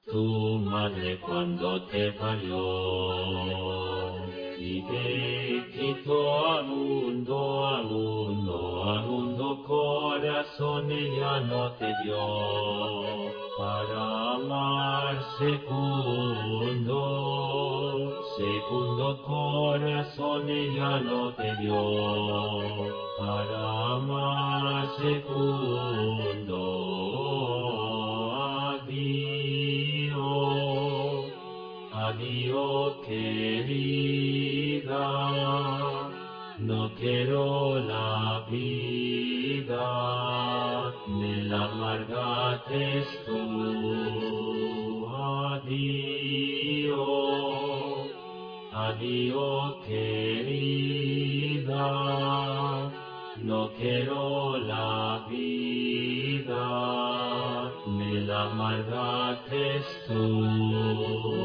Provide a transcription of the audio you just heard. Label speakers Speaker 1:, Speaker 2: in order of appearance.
Speaker 1: tu madre cuando te parió, y te quitó al mundo, al mundo, al mundo, corazón ella no te dio, para amar segundo, segundo corazón ella no te dio, para amar segundo. Adiós, adiós querida, no quiero la vida, me la amargaste tú. Adiós, adiós querida, no quiero la vida, me la amargaste tú.